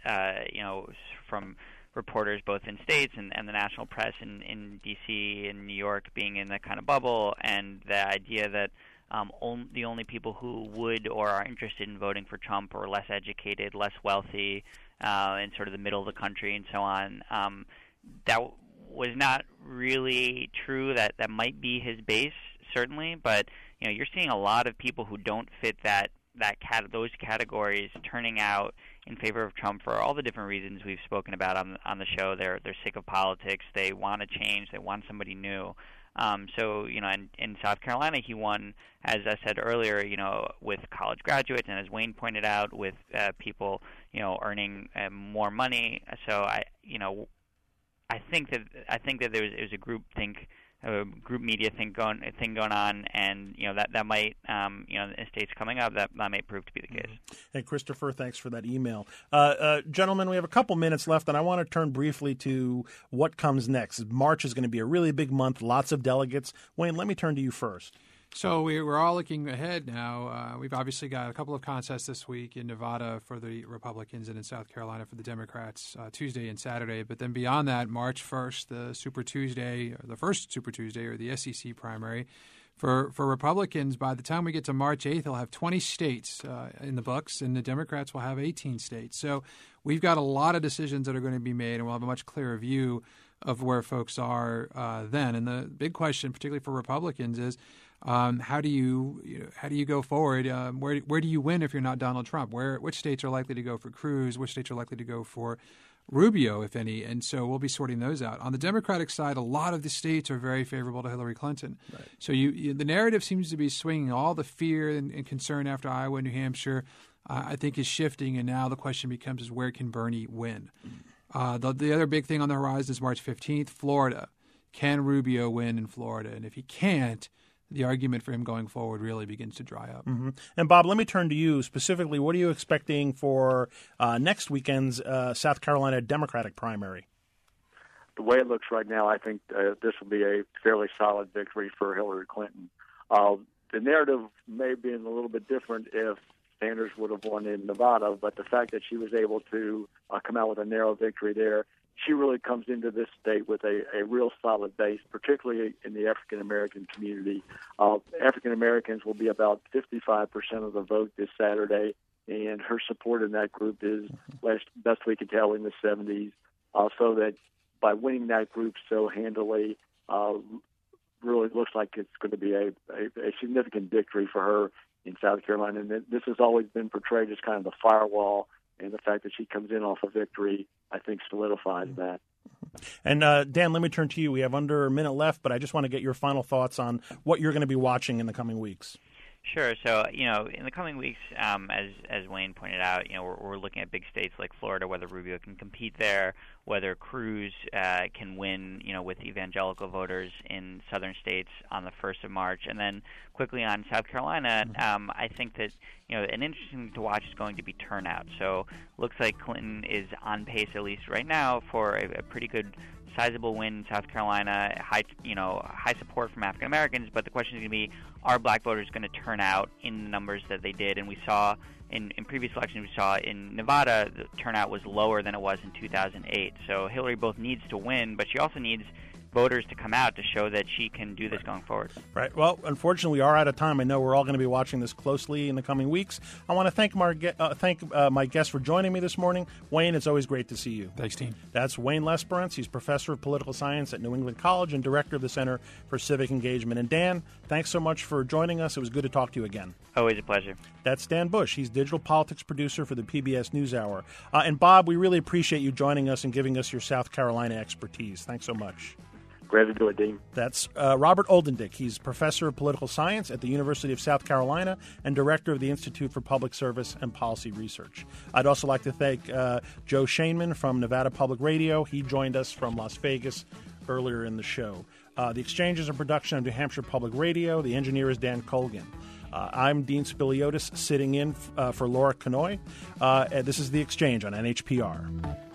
from reporters both in states and the national press in D.C. and New York being in that kind of bubble, and the idea that the only people who would or are interested in voting for Trump are less educated, less wealthy, in sort of the middle of the country and so on. That was not really true. That might be his base, certainly, but you're seeing a lot of people who don't fit those categories turning out in favor of Trump for all the different reasons we've spoken about on the show. They're sick of politics. They want to change. They want somebody new. So in South Carolina, he won, as I said earlier, with college graduates, and as Wayne pointed out, with people earning more money. So I think that there was a group media thing going on, and that might in states coming up that may prove to be the case. Hey, Christopher, thanks for that email. Gentlemen, we have a couple minutes left, and I want to turn briefly to what comes next. March is going to be a really big month, lots of delegates. Wayne, let me turn to you first. So we're all looking ahead now. We've obviously got a couple of contests this week in Nevada for the Republicans and in South Carolina for the Democrats, Tuesday and Saturday. But then beyond that, March 1st, the Super Tuesday, or the first Super Tuesday, or the SEC primary. For Republicans, by the time we get to March 8th, they'll have 20 states in the books, and the Democrats will have 18 states. So we've got a lot of decisions that are going to be made, and we'll have a much clearer view of where folks are then. And the big question, particularly for Republicans, is how do you go forward? Where do you win if you're not Donald Trump? Which states are likely to go for Cruz? Which states are likely to go for Rubio, if any, and so we'll be sorting those out. On the Democratic side, a lot of the states are very favorable to Hillary Clinton. Right. So the narrative seems to be swinging. All the fear and concern after Iowa and New Hampshire, I think, is shifting, and now the question becomes is where can Bernie win? The other big thing on the horizon is March 15th, Florida. Can Rubio win in Florida? And if he can't, the argument for him going forward really begins to dry up. Mm-hmm. And, Bob, let me turn to you specifically. What are you expecting for next weekend's South Carolina Democratic primary? The way it looks right now, I think this will be a fairly solid victory for Hillary Clinton. The narrative may have been a little bit different if Sanders would have won in Nevada, but the fact that she was able to come out with a narrow victory there, she really comes into this state with a real solid base, particularly in the African-American community. African-Americans will be about 55% of the vote this Saturday, and her support in that group is, best we can tell, in the 70s. So that by winning that group so handily, really looks like it's going to be a significant victory for her in South Carolina. And this has always been portrayed as kind of the firewall, and the fact that she comes in off a victory, I think, solidifies that. And, Dan, let me turn to you. We have under a minute left, but I just want to get your final thoughts on what you're going to be watching in the coming weeks. Sure. So, in the coming weeks, as Wayne pointed out, we're looking at big states like Florida, whether Rubio can compete there, whether Cruz can win, with evangelical voters in southern states on the 1st of March. And then quickly on South Carolina, I think that, an interesting thing to watch is going to be turnout. So looks like Clinton is on pace, at least right now, for a pretty good sizable win in South Carolina, high support from African Americans, but the question is going to be, are black voters going to turn out in the numbers that they did? And we saw in previous elections, we saw in Nevada, the turnout was lower than it was in 2008. So Hillary both needs to win, but she also needs voters to come out to show that she can do this going forward. Right. Well, unfortunately, we are out of time. I know we're all going to be watching this closely in the coming weeks. I want to thank my guests for joining me this morning. Wayne, it's always great to see you. Thanks, team. That's Wayne Lesperance. He's professor of political science at New England College and director of the Center for Civic Engagement. And Dan, thanks so much for joining us. It was good to talk to you again. Always a pleasure. That's Dan Bush. He's digital politics producer for the PBS NewsHour. And Bob, we really appreciate you joining us and giving us your South Carolina expertise. Thanks so much. Glad to do it, Dean. That's Robert Oldendick. He's professor of political science at the University of South Carolina and director of the Institute for Public Service and Policy Research. I'd also like to thank Joe Shainman from Nevada Public Radio. He joined us from Las Vegas earlier in the show. The Exchange is a production of New Hampshire Public Radio. The engineer is Dan Colgan. I'm Dean Spiliotis, sitting in for Laura Canoy. This is The Exchange on NHPR.